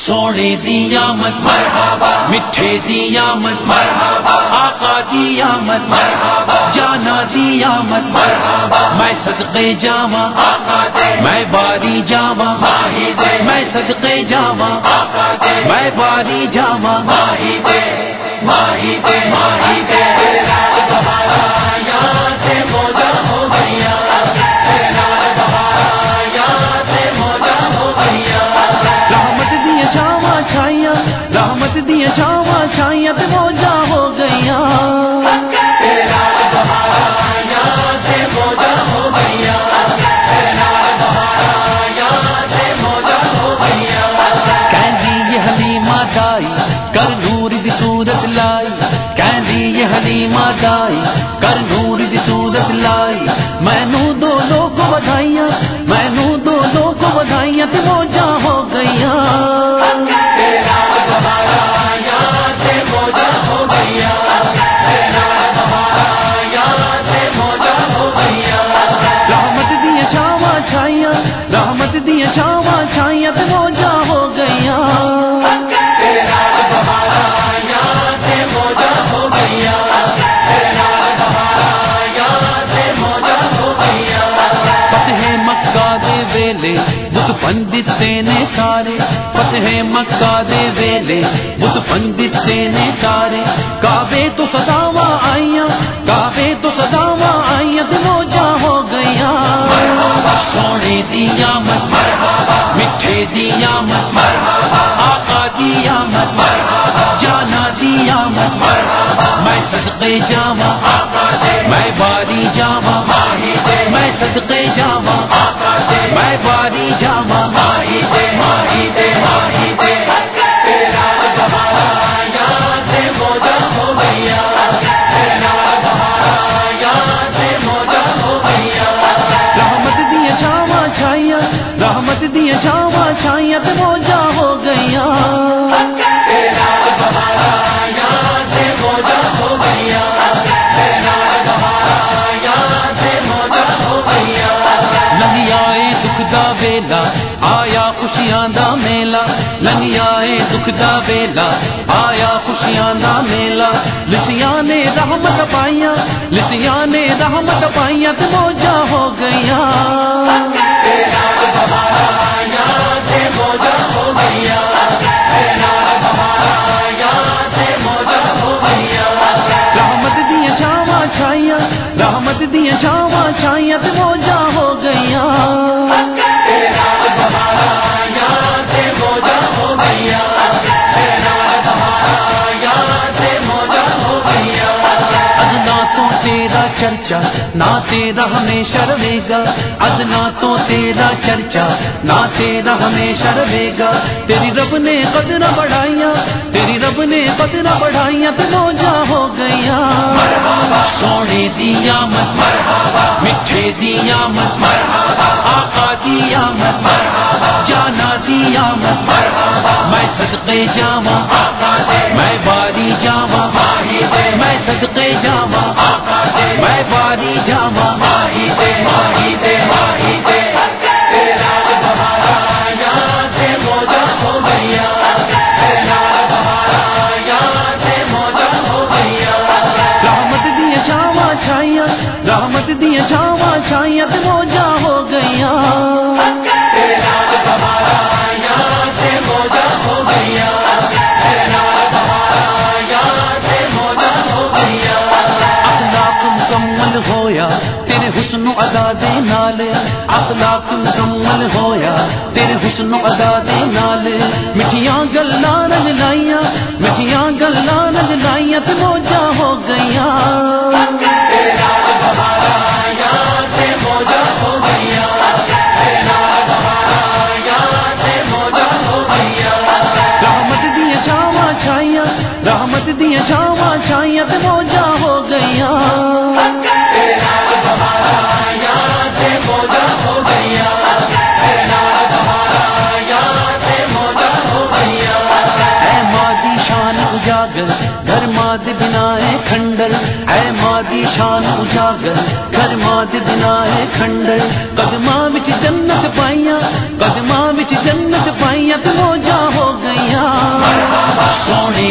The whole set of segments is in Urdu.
سونے دی آمد مرحبا، میٹھے دی آمد مرحبا، آقا دی آمد مرحبا، جانا دی آمد مرحبا، میں صدقے جاواں آقا دے، میں باری جاواں ماہی دے، میں صدقے جاواں آقا دے، میں باری جاواں ماہی دے، ماہی دے، ماہی دے، رحمت دیا چھاواں چھائیاں تے موجاں ہو گئیاں، کہندی یہ حلیمہ دائی کر نور دی صورت لائی، کہندی یہ حلیمہ دائی کر نور دی صورت لائی، مینوں دو لوگ بدھائیاں، مینوں دو لوگ بدھائیاں تے موجاں ہو گئیاں، رحمت دیا چھاواں چھائیاں تے موجاں ہو گئیاں، فتح مکہ دے ویلے بت پنڈتے نے سارے، فتح مکہ دے ویلے بت پنڈتے نے سارے، کعبے تو صداواں آئیاں، کعبے تو صداواں آئیاں تے موجاں ہو گئیاں، سونے دی آمد مرحبا، میٹھے دی آمد مرحبا، آقا دی آمد مرحبا، جانا دی آمد مرحبا، میں صدقے جاواں آقا دے، میں باری جاواں ماہی دے، میں صدقے جاواں آقا دے، میں باری جاواں ماہی دے، ماہی دے، ماہی دے، رحمت دیا چھاواں چھائیاں تے موجاں ہو گئیاں، لنگی آئے دکھ دا ویلا آیا خوشیاں دا میلہ، لنگی آئے دکھ دا ویلا آیا خوشیاں دا میلہ، لسیاں نے رحمت پائیاں، لسیاں نے رحمت پائیاں تے موجاں ہو گئیاں، رحمت دیا چھاواں چھائیاں تے موجاں ہو گئیاں، ادنا تو تیرا چرچا نہ تیرا ہمیشہ رہے گا، ادنا تو تیرا چرچا نہ تیرا ہمیشہ رہے گا، تیری رب نے قدریں بڑھائیاں، تیری رب نے قدریں بڑھائیاں تے موجاں ہو گئیاں، سونے دی آمد مرحبا، میٹھے دی آمد مرحبا، آقا دی آمد مرحبا، جانا دی آمد مرحبا، میں صدقے جاواں آقا دے، میں باری جاواں ماہی دے، میں صدقے جاواں آقا دے، میں باری جاواں ماہی دے، ماہی دے، ماہی دے، رحمت دیا چھاواں چھائیاں تے موجاں ہو گئیاں، اخلاق مکمل ہویا تیرے حسن و ادا دے نال، اخلاق مکمل ہویا تیرے حسن و ادا دے نال، میٹھیاں گلاں رنگ لائیاں، میٹھیاں گلاں رنگ لائیاں تے موجاں ہو گئیاں، رحمت دیا چھاواں چھائیاں تے موجاں ہو گئیاں، اے مادی شان اجاگر گھر ماد بنا ہے کھنڈر، اے مادی شان اجاگر گھر ماد بنا ہے کھنڈر، قدماں وچ جنت پائیاں، قدماں وچ جنت پائیاں تے موجاں ہو گئیاں،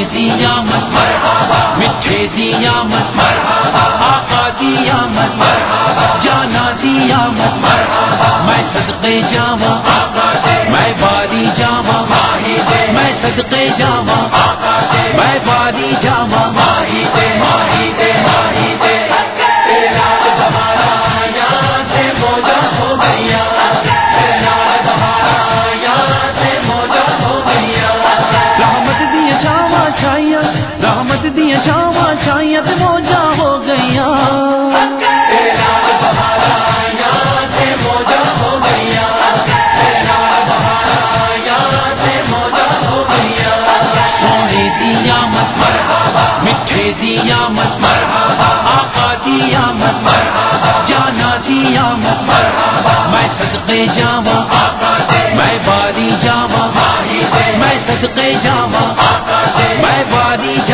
دی آمد مرحبا، میٹھے دی آمد مرحبا، آقا دی آمد مرحبا، جانا دی آمد مرحبا، میں صدقے جاواں آقا دے، میں باری جاواں ماہی دے، میں صدقے جاواں آقا دے، میں باری جاواں ماہی دے، ماہی دے، ماہی دے، تیرا ہمارا یاد موجہ ہو گیا، تیرا ہمارا یاد موجہ ہو گیا، رحمت دیا چھاواں چھائیاں، رحمت دیا چھاواں چھائیاں تے موجہ ہو گیا، تیرا ہمارا یاد موجہ ہو گیا، تیرا ہمارا یاد موجہ ہو گیا، سونے دی آمد مرحبا، میٹھے دی آمد مرحبا، آقا دی آمد مرحبا، جانا دی آمد مرحبا، میں صدقے جاواں آقا دے، میں باری جاواں ماہی دے، میں صدقے جاواں آقا دے، میں باری